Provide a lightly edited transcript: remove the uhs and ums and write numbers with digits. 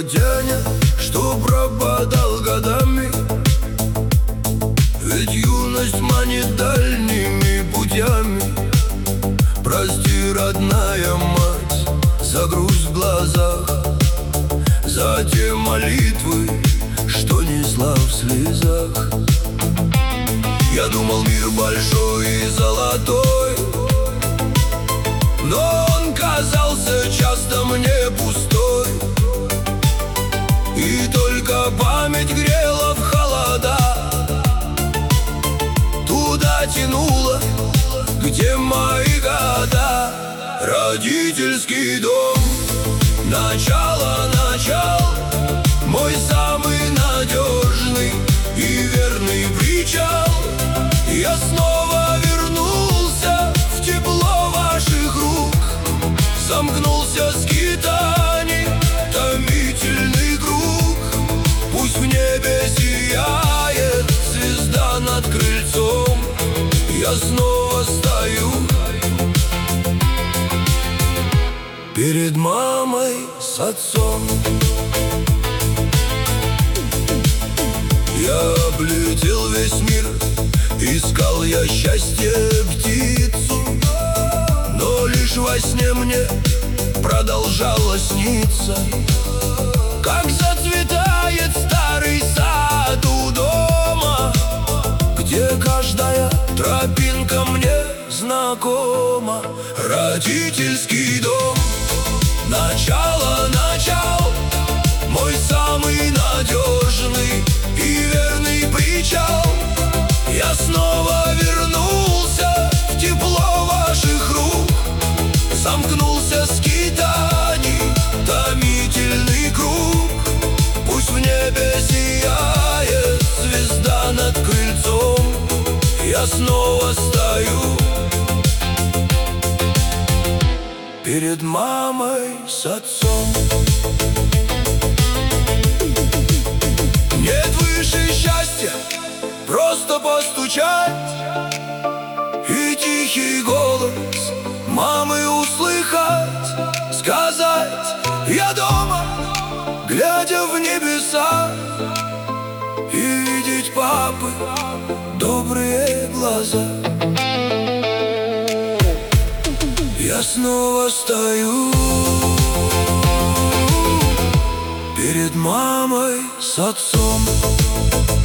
тот день, что пропадал годами. Ведь юность манит дальними путями. Прости, родная мать, за грусть в глазах, за те молитвы, что несла в слезах. Я думал, мир большой и золотой, но он казался часто мне пустой. И только память грела в холода, туда тянула, где мои года. Родительский дом, начало начал, мой самый надежный и верный причал. Я снова вернулся в тепло ваших рук, сомкнулся скитаний томительный круг. Пусть в небе сияет звезда над крыльцом, я снова стою перед мамой с отцом. Я облетел весь мир, искал я счастье птицу, но лишь во сне мне продолжало сниться, как зацветает старый сад у дома, где каждая тропинка мне знакома. Родительский дом, начало начал, мой самый надежный и верный причал. Я снова вернулся в тепло ваших рук, сомкнулся скитаний томительный круг. Пусть в небе сияет звезда над крыльцом, я снова стою перед мамой с отцом. Нет выше счастья просто постучать и тихий голос мамы услыхать, сказать: я дома, глядя в небеса, и видеть папы добрые глаза. Я снова стою перед мамой с отцом.